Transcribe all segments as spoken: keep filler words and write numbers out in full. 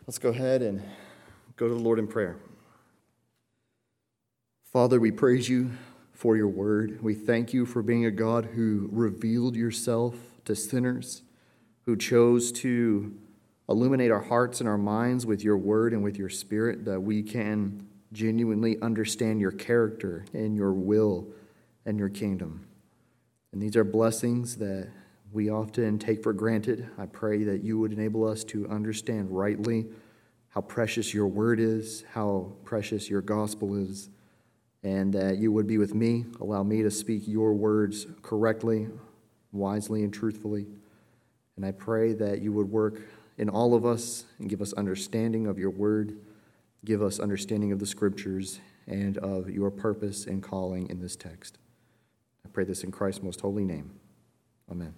Let's go ahead and go to the Lord in prayer. Father, we praise you for your word. We thank you for being a God who revealed yourself to sinners, who chose to illuminate our hearts and our minds with your word and with your spirit, that we can genuinely understand your character and your will and your kingdom. And these are blessings that we often take for granted. I pray that you would enable us to understand rightly how precious your word is, how precious your gospel is, and that you would be with me, allow me to speak your words correctly, wisely, and truthfully. And I pray that you would work in all of us and give us understanding of your word, give us understanding of the scriptures and of your purpose and calling in this text. I pray this in Christ's most holy name. Amen.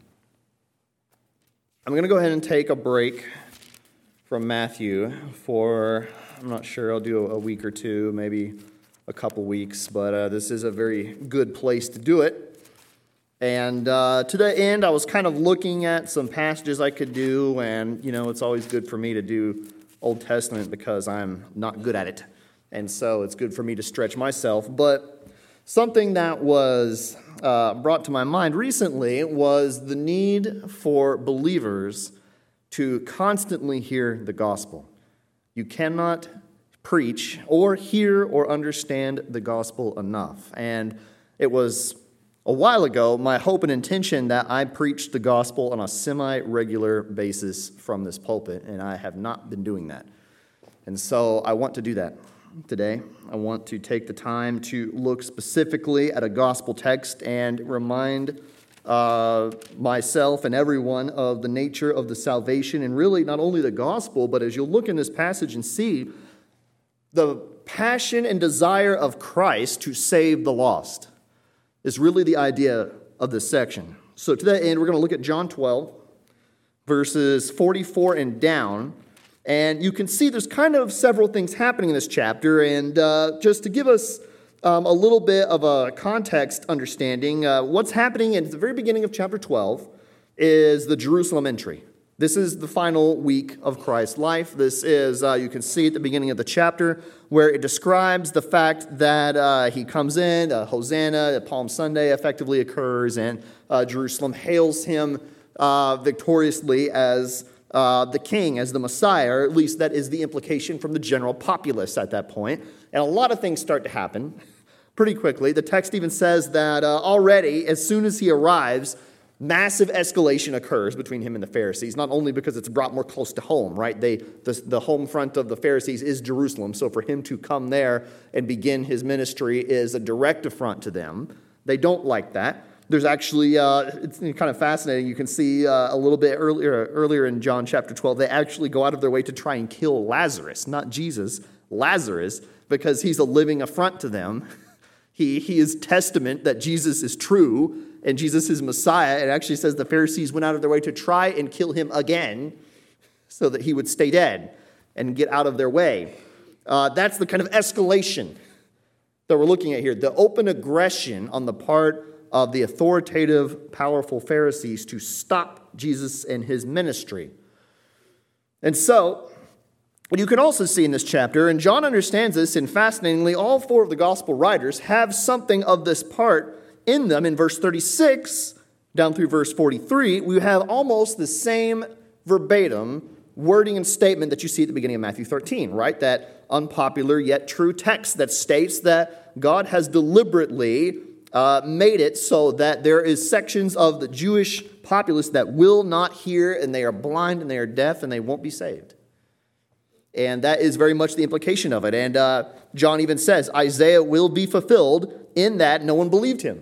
I'm going to go ahead and take a break from Matthew for, I'm not sure, I'll do a week or two, maybe a couple weeks, but uh, this is a very good place to do it. And uh, to that end, I was kind of looking at some passages I could do, and, you know, it's always good for me to do Old Testament because I'm not good at it. And so it's good for me to stretch myself. But something that was uh, brought to my mind recently was the need for believers to constantly hear the gospel. You cannot preach or hear or understand the gospel enough. And it was a while ago my hope and intention that I preached the gospel on a semi-regular basis from this pulpit, and I have not been doing that. And so I want to do that today. I want to take the time to look specifically at a gospel text and remind uh, myself and everyone of the nature of the salvation, and really not only the gospel, but as you'll look in this passage and see, the passion and desire of Christ to save the lost is really the idea of this section. So to that end, we're going to look at John twelve, verses forty-four and down. And you can see there's kind of several things happening in this chapter. And uh, just to give us um, a little bit of a context understanding, uh, what's happening at the very beginning of chapter twelve is the Jerusalem entry. This is the final week of Christ's life. This is, uh, you can see at the beginning of the chapter, where it describes the fact that uh, he comes in, uh, Hosanna, Palm Sunday effectively occurs, and uh, Jerusalem hails him uh, victoriously as uh, the king, as the Messiah, or at least that is the implication from the general populace at that point. And a lot of things start to happen pretty quickly. The text even says that uh, already, as soon as he arrives, massive escalation occurs between him and the Pharisees, not only because it's brought more close to home, right? They the, the home front of the Pharisees is Jerusalem, so for him to come there and begin his ministry is a direct affront to them. They don't like that. There's actually, uh, it's kind of fascinating, you can see uh, a little bit earlier, earlier in John chapter twelve, they actually go out of their way to try and kill Lazarus, not Jesus, Lazarus, because he's a living affront to them. He, he is testament that Jesus is true, and Jesus is Messiah. It actually says the Pharisees went out of their way to try and kill him again so that he would stay dead and get out of their way. Uh, that's the kind of escalation that we're looking at here. The open aggression on the part of the authoritative, powerful Pharisees to stop Jesus and his ministry. And so, what you can also see in this chapter, and John understands this, and fascinatingly, all four of the gospel writers have something of this part in them. In verse thirty-six down through verse forty-three, we have almost the same verbatim wording and statement that you see at the beginning of Matthew thirteen, right? That unpopular yet true text that states that God has deliberately uh, made it so that there is sections of the Jewish populace that will not hear, and they are blind and they are deaf and they won't be saved. And that is very much the implication of it. And uh, John even says, Isaiah will be fulfilled in that no one believed him.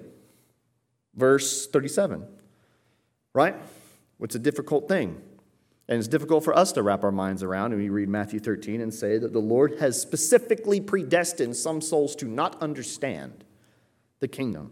Verse thirty-seven, right? It's a difficult thing. And it's difficult for us to wrap our minds around. And we read Matthew thirteen and say that the Lord has specifically predestined some souls to not understand the kingdom.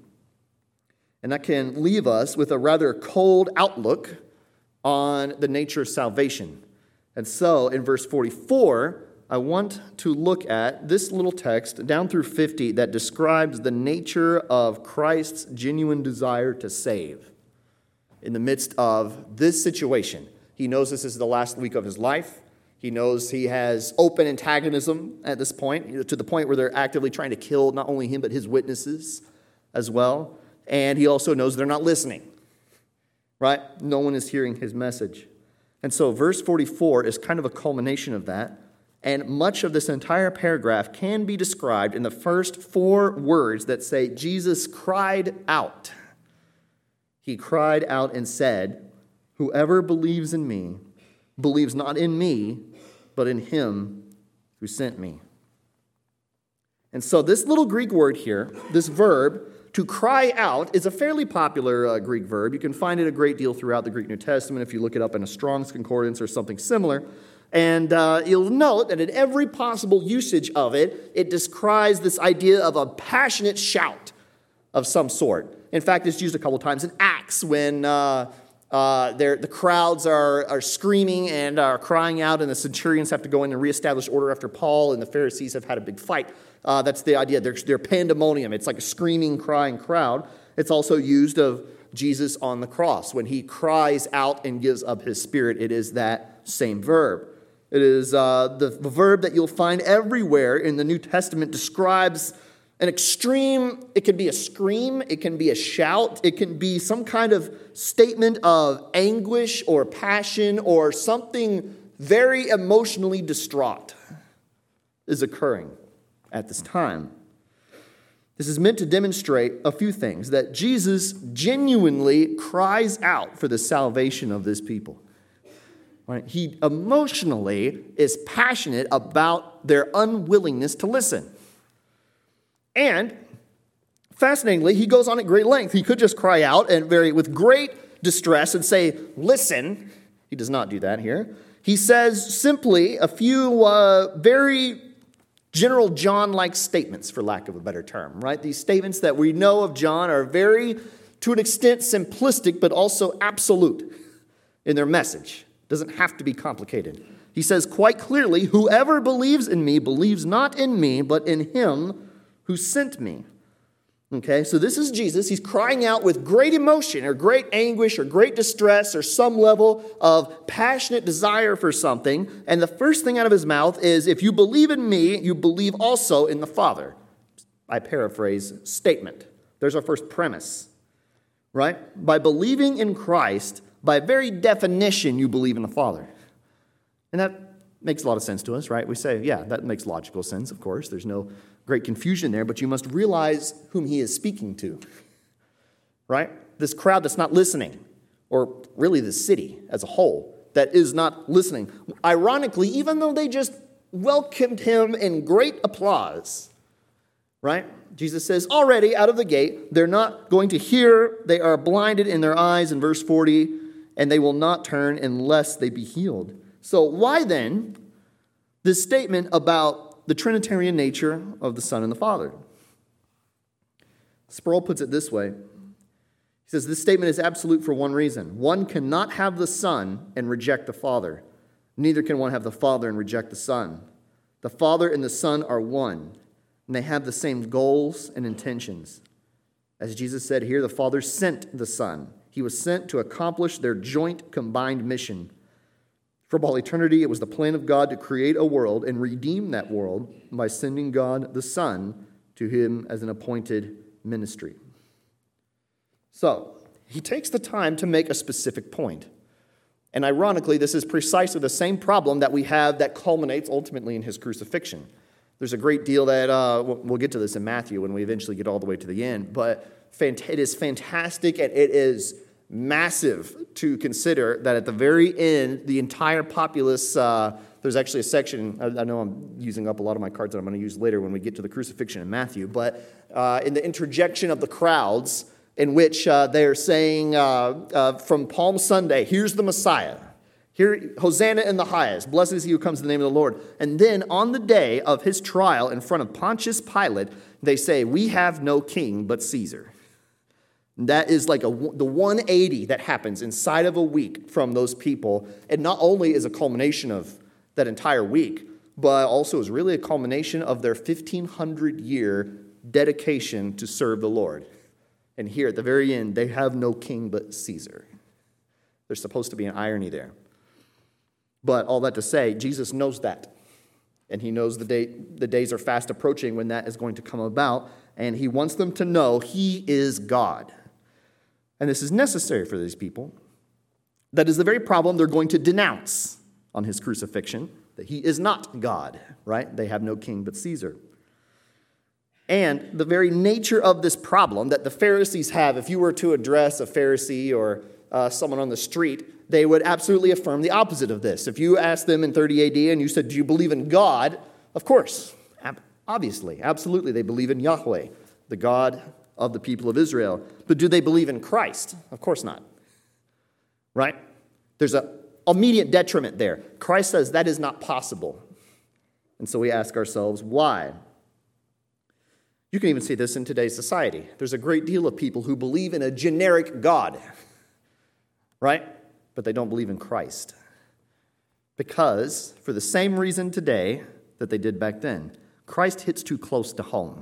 And that can leave us with a rather cold outlook on the nature of salvation. And so in verse forty-four, I want to look at this little text down through fifty that describes the nature of Christ's genuine desire to save in the midst of this situation. He knows this is the last week of his life. He He knows he has open antagonism at this point, to the point where they're actively trying to kill not only him, but his witnesses as well. And he also knows they're not listening, right? No one is hearing his message. And so verse forty-four is kind of a culmination of that. And much of this entire paragraph can be described in the first four words that say, Jesus cried out. He cried out and said, whoever believes in me, believes not in me, but in him who sent me. And so this little Greek word here, this verb, to cry out, is a fairly popular uh, Greek verb. You can find it a great deal throughout the Greek New Testament if you look it up in a Strong's Concordance or something similar. And uh, you'll note that in every possible usage of it, it describes this idea of a passionate shout of some sort. In fact, it's used a couple times in Acts when uh, uh, the crowds are, are screaming and are crying out, and the centurions have to go in and reestablish order after Paul, and the Pharisees have had a big fight. Uh, that's the idea. They're, they're pandemonium. It's like a screaming, crying crowd. It's also used of Jesus on the cross. When he cries out and gives up his spirit, it is that same verb. It is uh, the, the verb that you'll find everywhere in the New Testament describes an extreme, it can be a scream, it can be a shout, it can be some kind of statement of anguish or passion or something very emotionally distraught is occurring at this time. This is meant to demonstrate a few things, that Jesus genuinely cries out for the salvation of this people. Right? He emotionally is passionate about their unwillingness to listen. And, fascinatingly, he goes on at great length. He could just cry out and very with great distress and say, listen. He does not do that here. He says simply a few uh, very General John-like statements, for lack of a better term. Right? These statements that we know of John are very, to an extent, simplistic, but also absolute in their message. Doesn't have to be complicated. He says quite clearly, whoever believes in me believes not in me, but in him who sent me. Okay, so this is Jesus. He's crying out with great emotion or great anguish or great distress or some level of passionate desire for something. And the first thing out of his mouth is, if you believe in me, you believe also in the Father. I paraphrase statement. There's our first premise, right? By believing in Christ, by very definition, you believe in the Father. And that makes a lot of sense to us, right? We say, yeah, that makes logical sense, of course. There's no great confusion there, but you must realize whom he is speaking to, right? This crowd that's not listening, or really the city as a whole that is not listening. Ironically, even though they just welcomed him in great applause, right? Jesus says already out of the gate, they're not going to hear, they are blinded in their eyes in verse forty, and they will not turn unless they be healed. So why then this statement about the Trinitarian nature of the Son and the Father? Sproul puts it this way. He says this statement is absolute for one reason. One cannot have the Son and reject the Father. Neither can one have the Father and reject the Son. The Father and the Son are one, and they have the same goals and intentions. As Jesus said here, the Father sent the Son. He was sent to accomplish their joint combined mission. From all eternity, it was the plan of God to create a world and redeem that world by sending God the Son to him as an appointed ministry. So, he takes the time to make a specific point. And ironically, this is precisely the same problem that we have that culminates ultimately in his crucifixion. There's a great deal that, uh, we'll get to this in Matthew when we eventually get all the way to the end, but it is fantastic and it is massive to consider that at the very end, the entire populace, uh, there's actually a section, I, I know I'm using up a lot of my cards that I'm going to use later when we get to the crucifixion in Matthew, but uh, in the interjection of the crowds, in which uh, they're saying uh, uh, from Palm Sunday, here's the Messiah. Here, Hosanna in the highest. Blessed is he who comes in the name of the Lord. And then on the day of his trial in front of Pontius Pilate, they say, we have no king but Caesar. And that is like a, the one eighty that happens inside of a week from those people. And not only is a culmination of that entire week, but also is really a culmination of their fifteen hundred year dedication to serve the Lord. And here at the very end, they have no king but Caesar. There's supposed to be an irony there. But all that to say, Jesus knows that. And he knows the day, the days are fast approaching when that is going to come about. And he wants them to know he is God. And this is necessary for these people. That is the very problem they're going to denounce on his crucifixion, that he is not God, right? They have no king but Caesar. And the very nature of this problem that the Pharisees have, if you were to address a Pharisee or uh, someone on the street, they would absolutely affirm the opposite of this. If you asked them in thirty A D and you said, do you believe in God? Of course, ab- obviously, absolutely, they believe in Yahweh, the God of the people of Israel. But do they believe in Christ? Of course not. Right? There's an immediate detriment there. Christ says that is not possible. And so we ask ourselves, why? You can even see this in today's society. There's a great deal of people who believe in a generic God, right? But they don't believe in Christ. Because, for the same reason today that they did back then, Christ hits too close to home.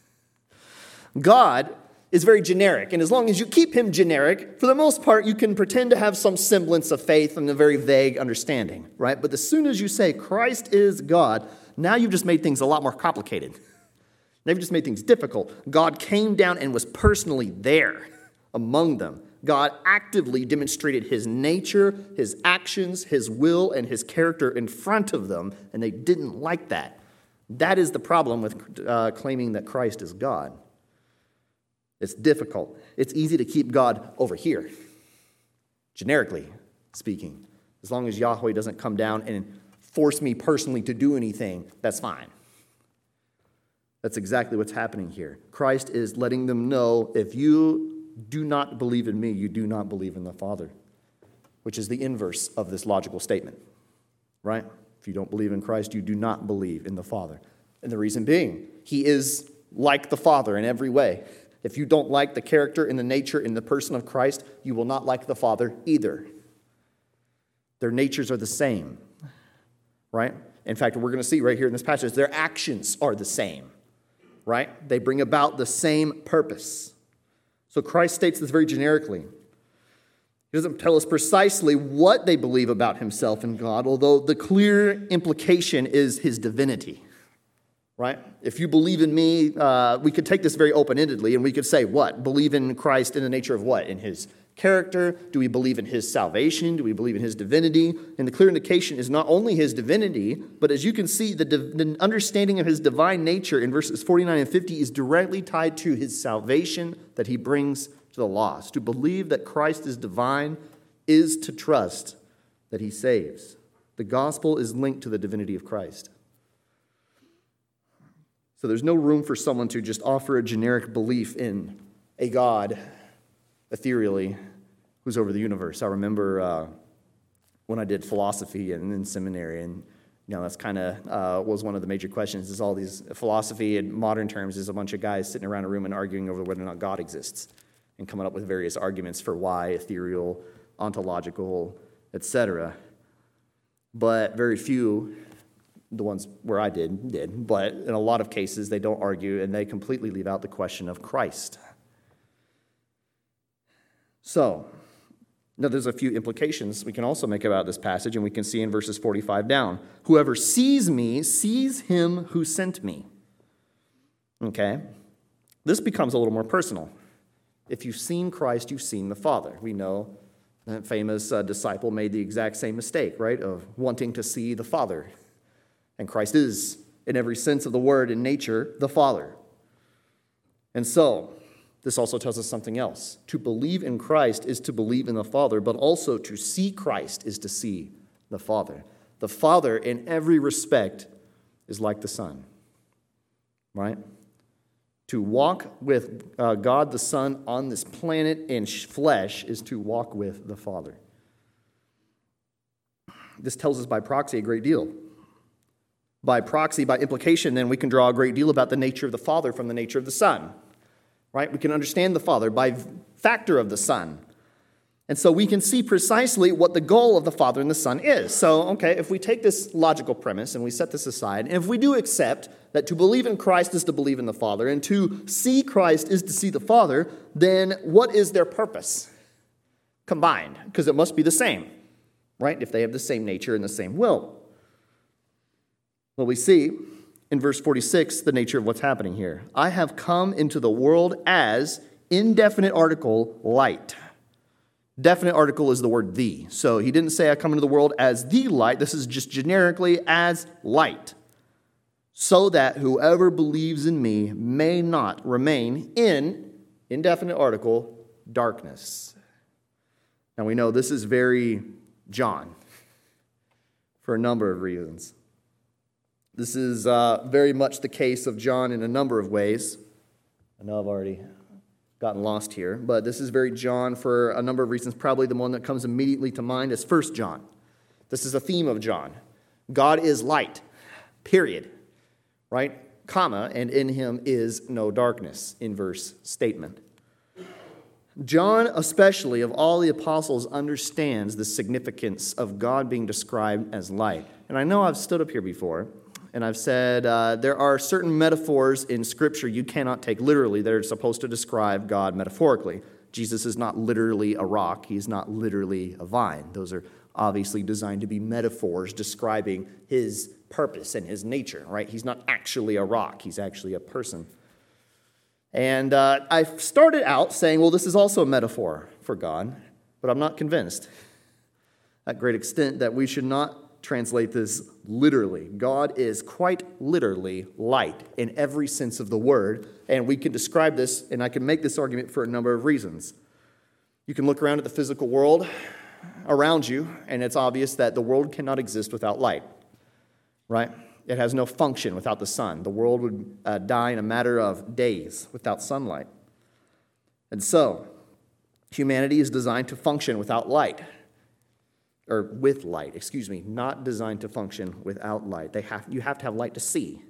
God is very generic, and as long as you keep him generic, for the most part, you can pretend to have some semblance of faith and a very vague understanding, right? But as soon as you say Christ is God, now you've just made things a lot more complicated. Now you've just made things difficult. God came down and was personally there among them. God actively demonstrated his nature, his actions, his will, and his character in front of them, and they didn't like that. That is the problem with uh, claiming that Christ is God. It's difficult. It's easy to keep God over here, generically speaking. As long as Yahweh doesn't come down and force me personally to do anything, that's fine. That's exactly what's happening here. Christ is letting them know, if you do not believe in me, you do not believe in the Father, which is the inverse of this logical statement, right? If you don't believe in Christ, you do not believe in the Father. And the reason being, he is like the Father in every way. If you don't like the character and the nature and the person of Christ, you will not like the Father either. Their natures are the same, right? In fact, we're going to see right here in this passage, their actions are the same, right? They bring about the same purpose. So Christ states this very generically. He doesn't tell us precisely what they believe about himself and God, although the clear implication is his divinity. Right? If you believe in me, uh, we could take this very open-endedly, and we could say, what? Believe in Christ in the nature of what? In his character? Do we believe in his salvation? Do we believe in his divinity? And the clear indication is not only his divinity, but as you can see, the, div- the understanding of his divine nature in verses forty-nine and fifty is directly tied to his salvation that he brings to the lost. To believe that Christ is divine is to trust that he saves. The gospel is linked to the divinity of Christ. So there's no room for someone to just offer a generic belief in a God, ethereally, who's over the universe. I remember uh, when I did philosophy in, in seminary, and you know that's kind of uh, was one of the major questions. Is all these philosophy in modern terms is a bunch of guys sitting around a room and arguing over whether or not God exists, and coming up with various arguments for why, ethereal, ontological, et cetera. But very few. The ones where I did, did. But in a lot of cases, they don't argue, and they completely leave out the question of Christ. So, now there's a few implications we can also make about this passage, and we can see in verses forty-five down. Whoever sees me sees him who sent me. Okay? This becomes a little more personal. If you've seen Christ, you've seen the Father. We know that famous uh, disciple made the exact same mistake, right, of wanting to see the Father. And Christ is, in every sense of the word in nature, the Father. And so, this also tells us something else. To believe in Christ is to believe in the Father, but also to see Christ is to see the Father. The Father, in every respect, is like the Son. Right? To walk with uh, God the Son on this planet in flesh is to walk with the Father. This tells us by proxy a great deal. By proxy, by implication, then we can draw a great deal about the nature of the Father from the nature of the Son. Right? We can understand the Father by factor of the Son. And so we can see precisely what the goal of the Father and the Son is. So, okay, if we take this logical premise and we set this aside, and if we do accept that to believe in Christ is to believe in the Father, and to see Christ is to see the Father, then what is their purpose? Combined, because it must be the same. right? If they have the same nature and the same will. Well, we see in verse forty-six the nature of what's happening here. I have come into the world as indefinite article light. Definite article is the word the. So he didn't say I come into the world as the light. This is just generically as light. So that whoever believes in me may not remain in, indefinite article, darkness. Now we know this is very John for a number of reasons. This is uh, very much the case of John in a number of ways. I know I've already gotten lost here, but this is very John for a number of reasons. Probably the one that comes immediately to mind is First John. This is a theme of John. God is light, period, right? Comma, and in him is no darkness, inverse statement. John, especially of all the apostles, understands the significance of God being described as light. And I know I've stood up here before, and I've said uh, there are certain metaphors in Scripture you cannot take literally that are supposed to describe God metaphorically. Jesus is not literally a rock. He's not literally a vine. Those are obviously designed to be metaphors describing his purpose and his nature, right? He's not actually a rock. He's actually a person. And uh, I started out saying, well, this is also a metaphor for God, but I'm not convinced at great extent that we should not translate this literally. God is quite literally light in every sense of the word, and we can describe this, and I can make this argument for a number of reasons. You can look around at the physical world around you, and it's obvious that the world cannot exist without light, right? It has no function without the sun. The world would uh, die in a matter of days without sunlight. And so, humanity is designed to function without light. Or with light, excuse me, not designed to function without light. They have, you have to have light to see.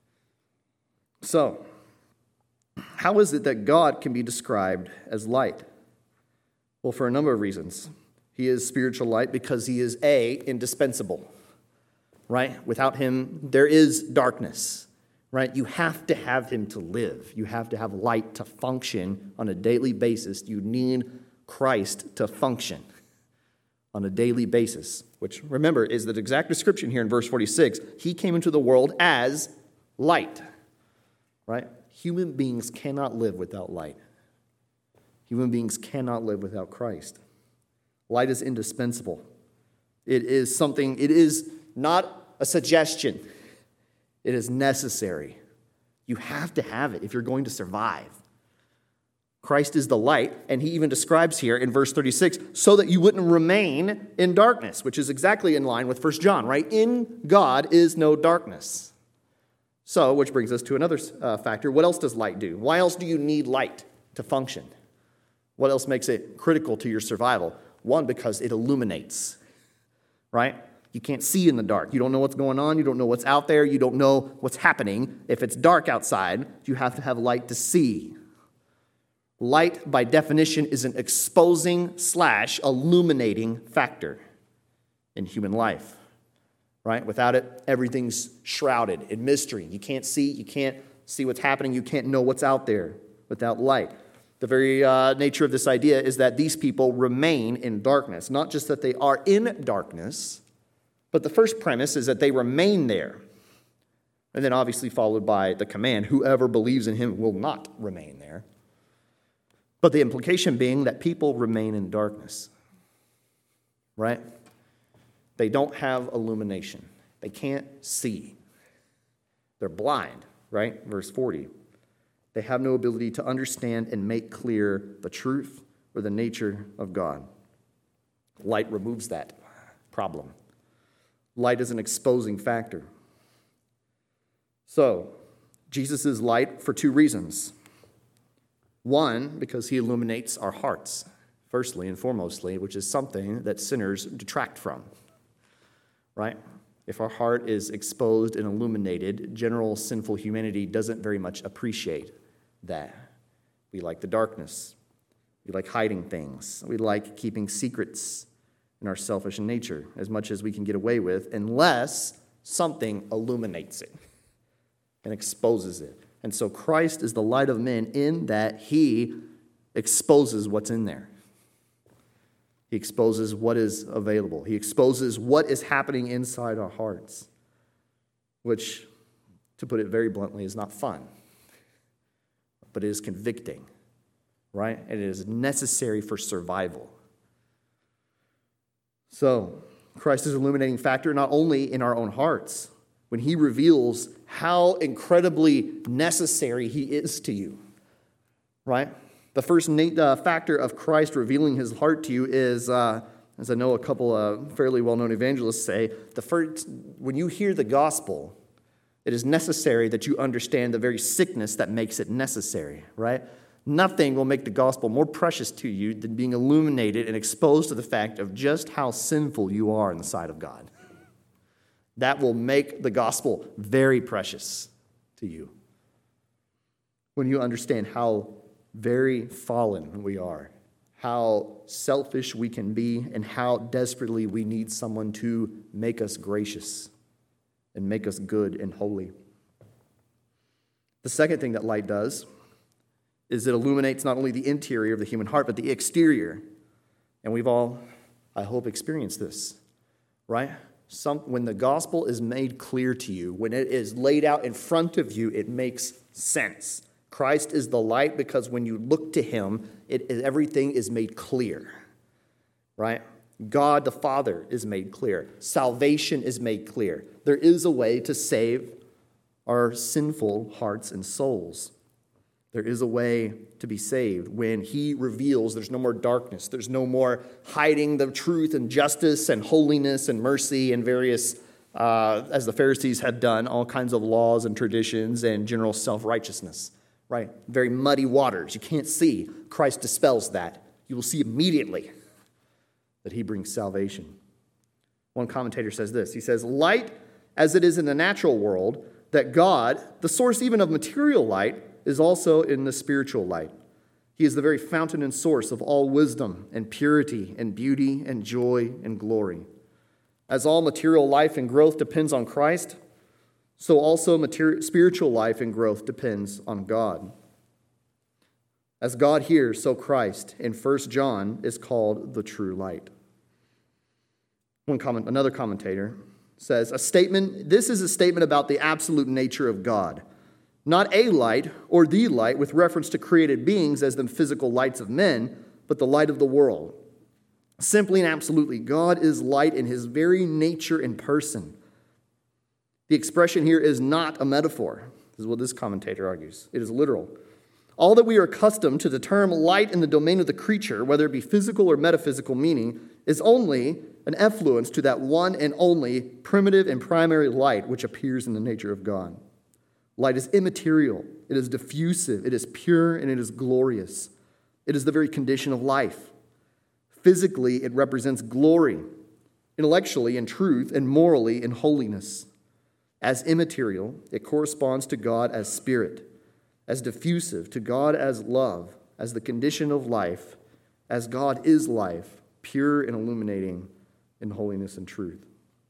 So, how is it that God can be described as light? Well, for a number of reasons. He is spiritual light because he is A, indispensable, right? Without him, there is darkness, right? You have to have him to live. You have to have light to function on a daily basis. You need Christ to function on a daily basis, which, remember, is the exact description here in verse forty-six. He came into the world as light, right? Human beings cannot live without light. Human beings cannot live without Christ. Light is indispensable. It is something, it is not a suggestion. It is necessary. You have to have it if you're going to survive. Christ is the light, and he even describes here in verse thirty-six, so that you wouldn't remain in darkness, which is exactly in line with First John, right? In God is no darkness. So, which brings us to another uh, factor. What else does light do? Why else do you need light to function? What else makes it critical to your survival? One, because it illuminates, right? You can't see in the dark. You don't know what's going on. You don't know what's out there. You don't know what's happening. If it's dark outside, you have to have light to see. Light, by definition, is an exposing slash illuminating factor in human life, right? Without it, everything's shrouded in mystery. You can't see, you can't see what's happening, you can't know what's out there without light. The very uh, nature of this idea is that these people remain in darkness. Not just that they are in darkness, but the first premise is that they remain there. And then obviously followed by the command, whoever believes in him will not remain there. But the implication being that people remain in darkness, right? They don't have illumination. They can't see. They're blind, right? Verse forty. They have no ability to understand and make clear the truth or the nature of God. Light removes that problem. Light is an exposing factor. So, Jesus is light for two reasons. One, because he illuminates our hearts, firstly and foremostly, which is something that sinners detract from, right? If our heart is exposed and illuminated, general sinful humanity doesn't very much appreciate that. We like the darkness. We like hiding things. We like keeping secrets in our selfish nature as much as we can get away with, unless something illuminates it and exposes it. And so Christ is the light of men in that he exposes what's in there. He exposes what is available. He exposes what is happening inside our hearts, which, to put it very bluntly, is not fun, but it is convicting, right? And it is necessary for survival. So, Christ is an illuminating factor not only in our own hearts, when he reveals how incredibly necessary he is to you, right? The first uh, factor of Christ revealing his heart to you is, uh, as I know a couple of fairly well-known evangelists say, the first, when you hear the gospel, it is necessary that you understand the very sickness that makes it necessary, right? Nothing will make the gospel more precious to you than being illuminated and exposed to the fact of just how sinful you are in the sight of God. That will make the gospel very precious to you. When you understand how very fallen we are, how selfish we can be, and how desperately we need someone to make us gracious and make us good and holy. The second thing that light does is it illuminates not only the interior of the human heart, but the exterior. And we've all, I hope, experienced this, right? Some, when the gospel is made clear to you, when it is laid out in front of you, it makes sense. Christ is the light because when you look to him, it, everything is made clear, right? God the Father is made clear. Salvation is made clear. There is a way to save our sinful hearts and souls. There is a way to be saved when he reveals there's no more darkness. There's no more hiding the truth and justice and holiness and mercy and various, uh, as the Pharisees had done, all kinds of laws and traditions and general self-righteousness, right? Very muddy waters. You can't see. Christ dispels that. You will see immediately that he brings salvation. One commentator says this. He says, light as it is in the natural world, that God, the source even of material light, is also in the spiritual light. He is the very fountain and source of all wisdom and purity and beauty and joy and glory. As all material life and growth depends on Christ, so also material, spiritual life and growth depends on God. As God here, so Christ in First John is called the true light. One comment, another commentator says, a statement, this is a statement about the absolute nature of God. Not a light or the light with reference to created beings as the physical lights of men, but the light of the world. Simply and absolutely, God is light in his very nature and person. The expression here is not a metaphor. This is what this commentator argues. It is literal. All that we are accustomed to the term light in the domain of the creature, whether it be physical or metaphysical meaning, is only an effluence to that one and only primitive and primary light which appears in the nature of God. Light is immaterial, it is diffusive, it is pure, and it is glorious. It is the very condition of life. Physically, it represents glory, intellectually in truth, and morally in holiness. As immaterial, it corresponds to God as spirit, as diffusive, to God as love, as the condition of life, as God is life, pure and illuminating in holiness and truth.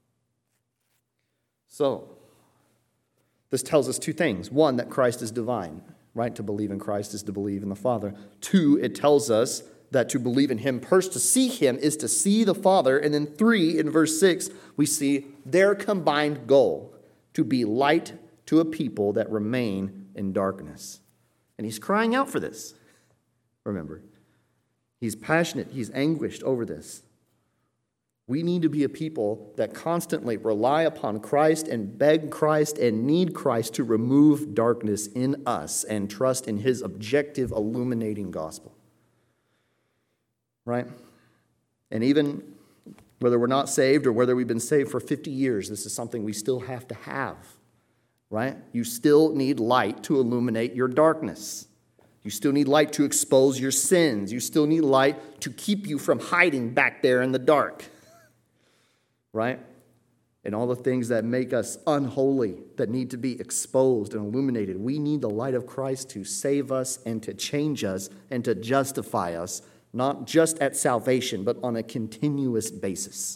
So, this tells us two things. One, that Christ is divine, right? To believe in Christ is to believe in the Father. Two, it tells us that to believe in him, first to see him is to see the Father. And then three, in verse six, we see their combined goal, to be light to a people that remain in darkness. And he's crying out for this, remember. He's passionate, he's anguished over this. We need to be a people that constantly rely upon Christ and beg Christ and need Christ to remove darkness in us and trust in his objective, illuminating gospel. Right? And even whether we're not saved or whether we've been saved for fifty years, this is something we still have to have. Right? You still need light to illuminate your darkness. You still need light to expose your sins. You still need light to keep you from hiding back there in the dark. Right? And all the things that make us unholy, that need to be exposed and illuminated. We need the light of Christ to save us and to change us and to justify us, not just at salvation, but on a continuous basis.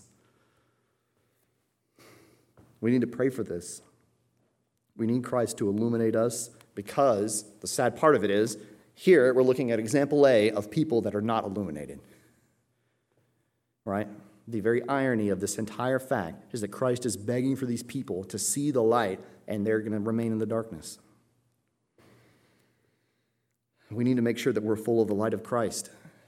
We need to pray for this. We need Christ to illuminate us because the sad part of it is, here we're looking at example A of people that are not illuminated. right? The very irony of this entire fact is that Christ is begging for these people to see the light, and they're going to remain in the darkness. We need to make sure that we're full of the light of Christ.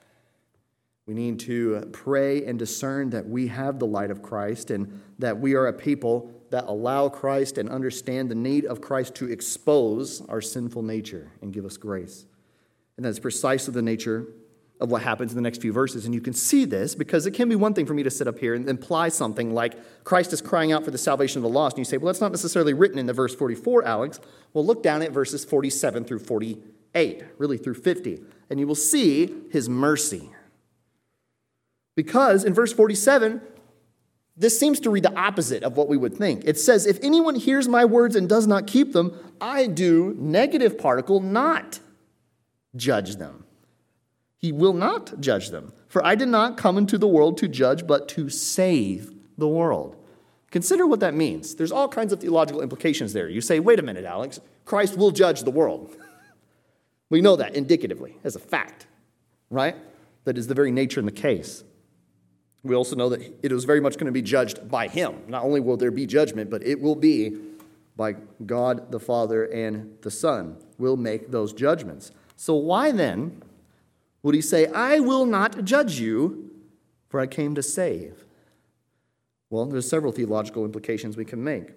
We need to pray and discern that we have the light of Christ and that we are a people that allow Christ and understand the need of Christ to expose our sinful nature and give us grace. And that's precisely the nature of what happens in the next few verses. And you can see this because it can be one thing for me to sit up here and imply something like Christ is crying out for the salvation of the lost. And you say, well, that's not necessarily written in the verse forty-four, Alex. Well, look down at verses forty-seven through forty-eight, really through fifty. And you will see his mercy. Because in verse forty-seven, this seems to read the opposite of what we would think. It says, if anyone hears my words and does not keep them, I do, negative particle, not judge them. He will not judge them. For I did not come into the world to judge, but to save the world. Consider what that means. There's all kinds of theological implications there. You say, wait a minute, Alex. Christ will judge the world. We know that indicatively as a fact, right? That is the very nature in the case. We also know that it is very much going to be judged by him. Not only will there be judgment, but it will be by God the Father and the Son will make those judgments. So why then would he say, I will not judge you, for I came to save? Well, there's several theological implications we can make.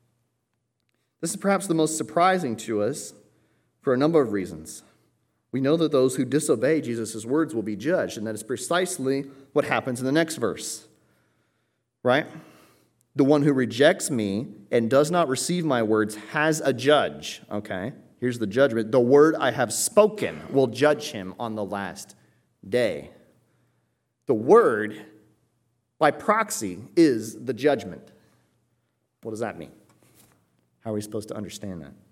This is perhaps the most surprising to us for a number of reasons. We know that those who disobey Jesus' words will be judged, and that is precisely what happens in the next verse, right? The one who rejects me and does not receive my words has a judge, okay? Here's the judgment. The word I have spoken will judge him on the last day. The word, by proxy, is the judgment. What does that mean? How are we supposed to understand that?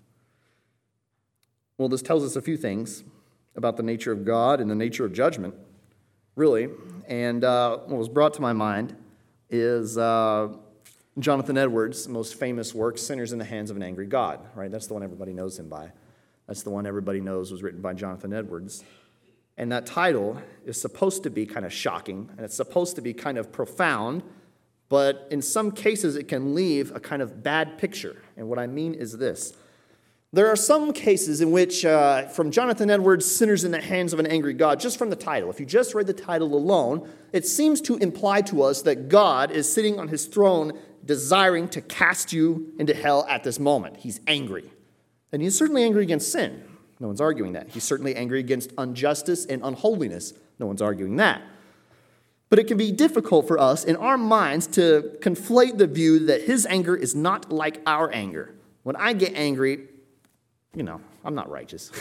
Well, this tells us a few things about the nature of God and the nature of judgment, really. And uh, what was brought to my mind is uh, Jonathan Edwards' most famous work, Sinners in the Hands of an Angry God, right? That's the one everybody knows him by. That's the one everybody knows was written by Jonathan Edwards. And that title is supposed to be kind of shocking, and it's supposed to be kind of profound, but in some cases it can leave a kind of bad picture. And what I mean is this. There are some cases in which, uh, from Jonathan Edwards' Sinners in the Hands of an Angry God, just from the title, if you just read the title alone, it seems to imply to us that God is sitting on his throne desiring to cast you into hell at this moment. He's angry. And he's certainly angry against sin. No one's arguing that. He's certainly angry against injustice and unholiness. No one's arguing that. But it can be difficult for us in our minds to conflate the view that his anger is not like our anger. When I get angry, you know, I'm not righteous.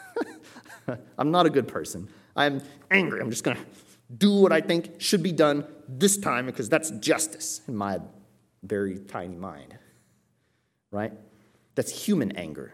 I'm not a good person. I'm angry. I'm just going to do what I think should be done this time because that's justice in my very tiny mind. Right? That's human anger.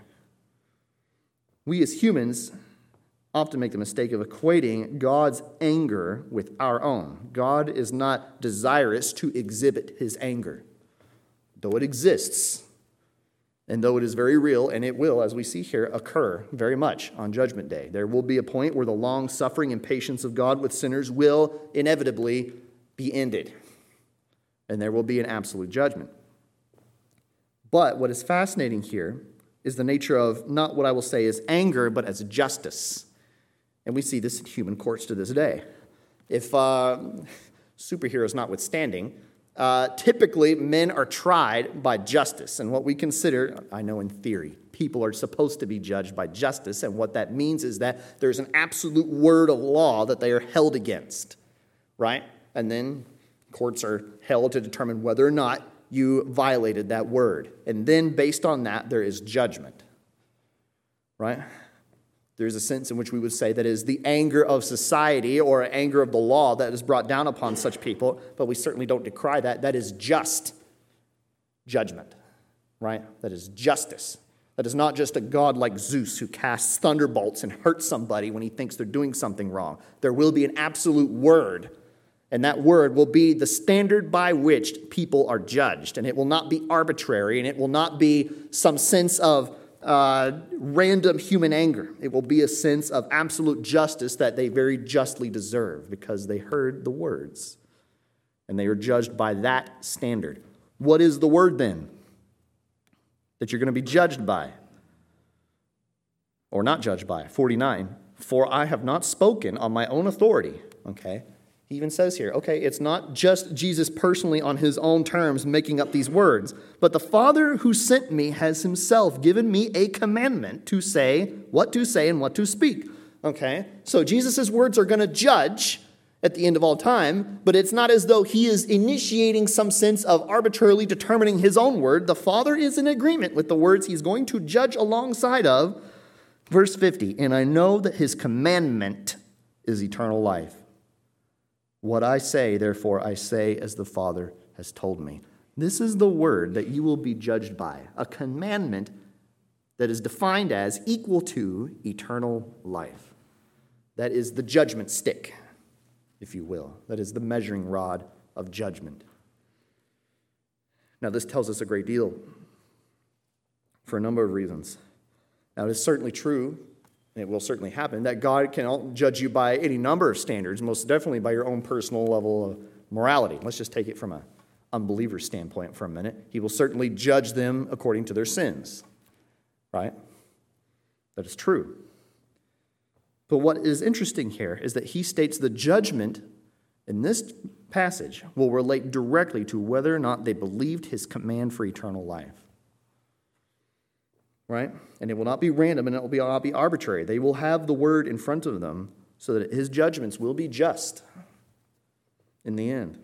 We as humans often make the mistake of equating God's anger with our own. God is not desirous to exhibit his anger, though it exists. And though it is very real, and it will, as we see here, occur very much on Judgment Day. There will be a point where the long-suffering and patience of God with sinners will inevitably be ended. And there will be an absolute judgment. But what is fascinating here is the nature of not what I will say is anger, but as justice. And we see this in human courts to this day. If uh, superheroes notwithstanding, Uh, typically, men are tried by justice, and what we consider, I know in theory, people are supposed to be judged by justice, and what that means is that there's an absolute word of law that they are held against, right? And then courts are held to determine whether or not you violated that word. And then, based on that, there is judgment, right? There's a sense in which we would say that is the anger of society or anger of the law that is brought down upon such people, but we certainly don't decry that. That is just judgment, right? That is justice. That is not just a god like Zeus who casts thunderbolts and hurts somebody when he thinks they're doing something wrong. There will be an absolute word, and that word will be the standard by which people are judged, and it will not be arbitrary, and it will not be some sense of Uh, random human anger. It will be a sense of absolute justice that they very justly deserve because they heard the words. And they are judged by that standard. What is the word then that you're going to be judged by? Or not judged by? forty-nine, for I have not spoken on my own authority. Okay, he even says here, okay, it's not just Jesus personally on his own terms making up these words, but the Father who sent me has himself given me a commandment to say what to say and what to speak. Okay, so Jesus' words are going to judge at the end of all time, but it's not as though he is initiating some sense of arbitrarily determining his own word. The Father is in agreement with the words he's going to judge alongside of. Verse fifty, and I know that his commandment is eternal life. What I say, therefore, I say as the Father has told me. This is the word that you will be judged by, a commandment that is defined as equal to eternal life. That is the judgment stick, if you will. That is the measuring rod of judgment. Now, this tells us a great deal for a number of reasons. Now, it is certainly true, and it will certainly happen, that God can judge you by any number of standards, most definitely by your own personal level of morality. Let's just take it from an unbeliever's standpoint for a minute. He will certainly judge them according to their sins, right? That is true. But what is interesting here is that he states the judgment in this passage will relate directly to whether or not they believed his command for eternal life. Right? And it will not be random and it will be, not be arbitrary. They will have the word in front of them so that his judgments will be just in the end.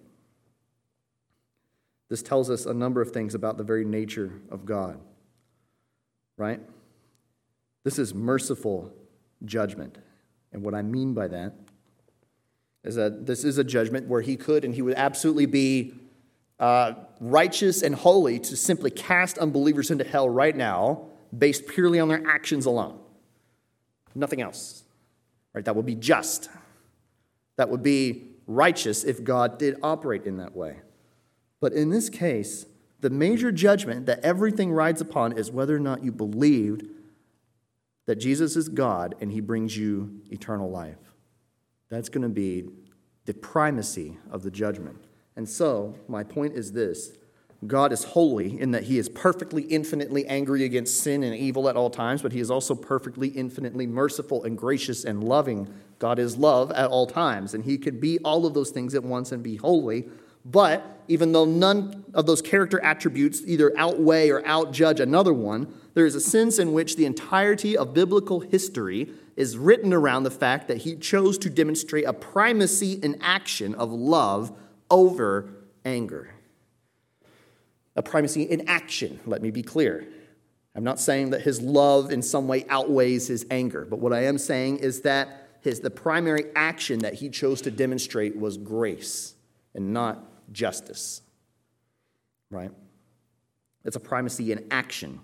This tells us a number of things about the very nature of God. Right? This is merciful judgment. And what I mean by that is that this is a judgment where he could and he would absolutely be uh, righteous and holy to simply cast unbelievers into hell right now based purely on their actions alone. Nothing else. Right? That would be just. That would be righteous if God did operate in that way. But in this case, the major judgment that everything rides upon is whether or not you believed that Jesus is God and he brings you eternal life. That's going to be the primacy of the judgment. And so, my point is this. God is holy in that he is perfectly, infinitely angry against sin and evil at all times, but he is also perfectly, infinitely merciful and gracious and loving. God is love at all times, and he could be all of those things at once and be holy. But even though none of those character attributes either outweigh or outjudge another one, there is a sense in which the entirety of biblical history is written around the fact that he chose to demonstrate a primacy in action of love over anger. A primacy in action, let me be clear. I'm not saying that his love in some way outweighs his anger, but what I am saying is that his the primary action that he chose to demonstrate was grace and not justice. Right? It's a primacy in action.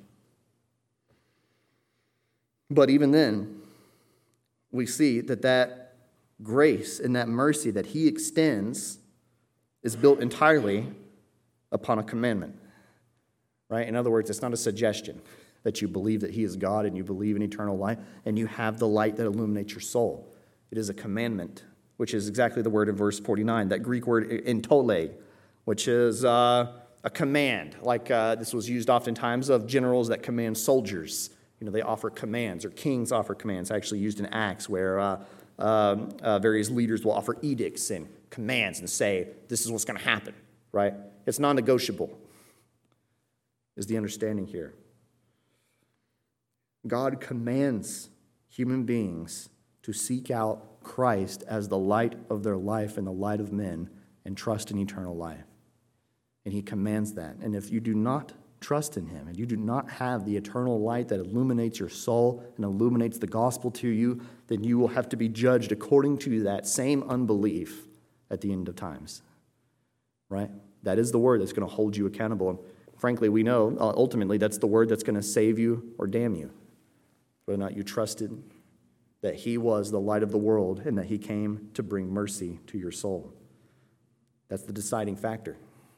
But even then, we see that that grace and that mercy that he extends is built entirely upon a commandment, right? In other words, it's not a suggestion that you believe that he is God and you believe in eternal life and you have the light that illuminates your soul. It is a commandment, which is exactly the word in verse forty-nine, that Greek word entole, which is uh, a command. Like uh, this was used oftentimes of generals that command soldiers. You know, they offer commands, or kings offer commands, actually used in Acts, where uh, um, uh, various leaders will offer edicts and commands and say, this is what's going to happen, right? It's non-negotiable, is the understanding here. God commands human beings to seek out Christ as the light of their life and the light of men and trust in eternal life. And he commands that. And if you do not trust in him and you do not have the eternal light that illuminates your soul and illuminates the gospel to you, then you will have to be judged according to that same unbelief at the end of times. Right? That is the word that's going to hold you accountable. And frankly, we know uh, ultimately that's the word that's going to save you or damn you. Whether or not you trusted that he was the light of the world and that he came to bring mercy to your soul. That's the deciding factor.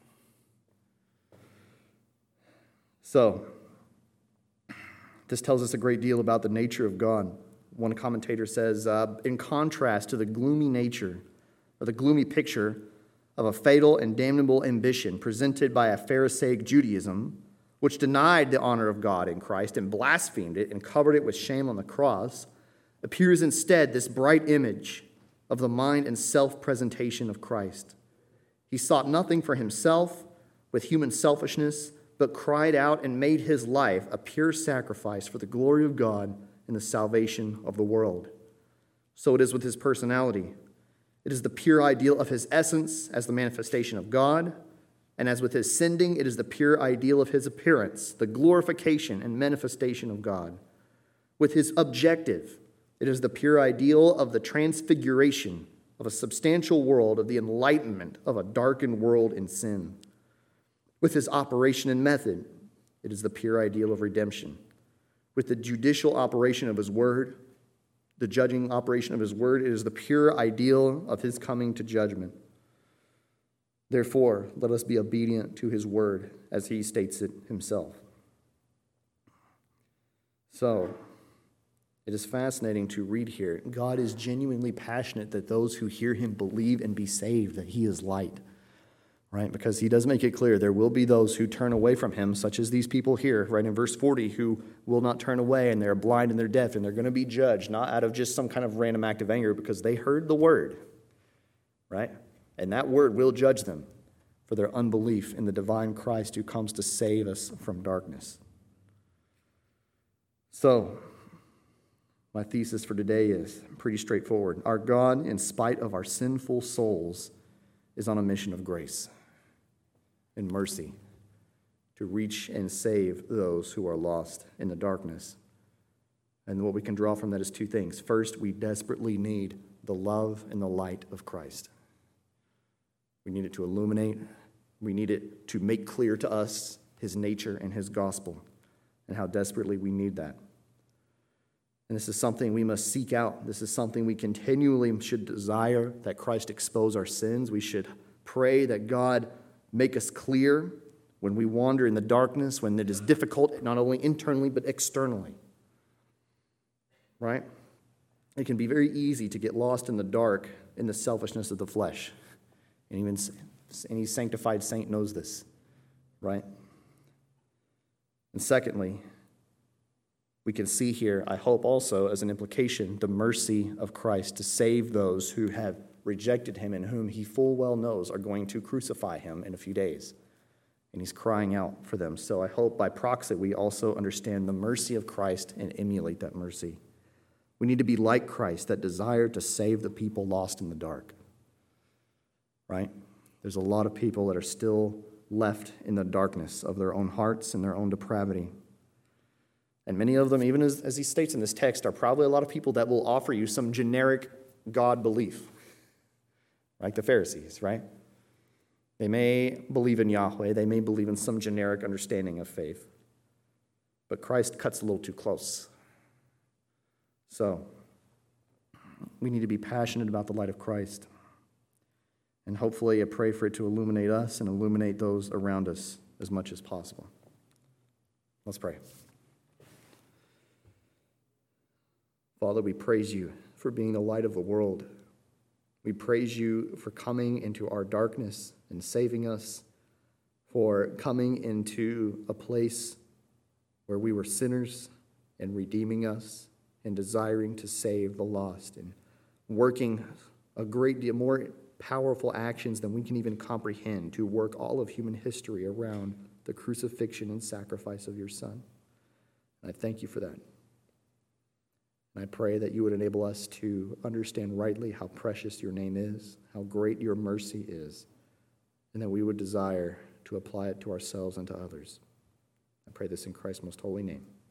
So, this tells us a great deal about the nature of God. One commentator says, uh, in contrast to the gloomy nature, or the gloomy picture of a fatal and damnable ambition presented by a Pharisaic Judaism, which denied the honor of God in Christ and blasphemed it and covered it with shame on the cross, appears instead this bright image of the mind and self-presentation of Christ. He sought nothing for himself with human selfishness, but cried out and made his life a pure sacrifice for the glory of God and the salvation of the world. So it is with his personality. It is the pure ideal of his essence as the manifestation of God, and as with his sending, it is the pure ideal of his appearance, the glorification and manifestation of God. With his objective, it is the pure ideal of the transfiguration of a substantial world, of the enlightenment of a darkened world in sin. With his operation and method, it is the pure ideal of redemption. With the judicial operation of his word, the judging operation of his word, it is the pure ideal of his coming to judgment. Therefore, let us be obedient to his word as he states it himself. So, it is fascinating to read here. God is genuinely passionate that those who hear him believe and be saved, that he is light. Right? Because he does make it clear there will be those who turn away from him, such as these people here, right in verse forty, who will not turn away, and they're blind and they're deaf, and they're going to be judged, not out of just some kind of random act of anger, because they heard the word, right? And that word will judge them for their unbelief in the divine Christ who comes to save us from darkness. So, my thesis for today is pretty straightforward. Our God, in spite of our sinful souls, is on a mission of grace and mercy to reach and save those who are lost in the darkness. And what we can draw from that is two things. First, we desperately need the love and the light of Christ. We need it to illuminate. We need it to make clear to us his nature and his gospel, and how desperately we need that. And this is something we must seek out. This is something we continually should desire, that Christ expose our sins. We should pray that God make us clear when we wander in the darkness, when it is difficult, not only internally, but externally. Right? It can be very easy to get lost in the dark in the selfishness of the flesh. And even any sanctified saint knows this. Right? And secondly, we can see here, I hope also as an implication, the mercy of Christ to save those who have rejected him and whom he full well knows are going to crucify him in a few days. And he's crying out for them. So I hope by proxy we also understand the mercy of Christ and emulate that mercy. We need to be like Christ, that desire to save the people lost in the dark. Right? There's a lot of people that are still left in the darkness of their own hearts and their own depravity. And many of them, even as, as he states in this text, are probably a lot of people that will offer you some generic God belief, like the Pharisees, right? They may believe in Yahweh. They may believe in some generic understanding of faith. But Christ cuts a little too close. So, we need to be passionate about the light of Christ. And hopefully I pray for it to illuminate us and illuminate those around us as much as possible. Let's pray. Father, we praise you for being the light of the world. We praise you for coming into our darkness and saving us, for coming into a place where we were sinners and redeeming us and desiring to save the lost and working a great deal more powerful actions than we can even comprehend to work all of human history around the crucifixion and sacrifice of your Son. And I thank you for that. And I pray that you would enable us to understand rightly how precious your name is, how great your mercy is, and that we would desire to apply it to ourselves and to others. I pray this in Christ's most holy name.